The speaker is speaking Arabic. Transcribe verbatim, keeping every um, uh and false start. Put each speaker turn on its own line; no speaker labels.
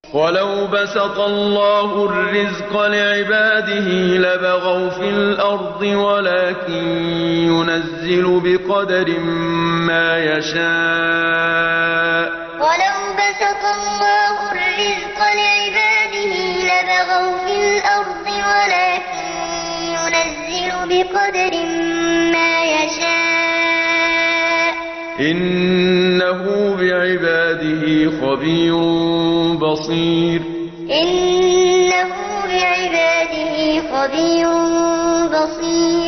ولو بسط الله الرزق لعباده لبغوا في الأرض ولكن ينزل بقدر ما يشاء
ولو بسط الله الرزق لعباده لبغوا في الأرض ولكن ينزل بقدر ما يشاء
إنه بعباده خبير بصير
إنه بعباده خبير بصير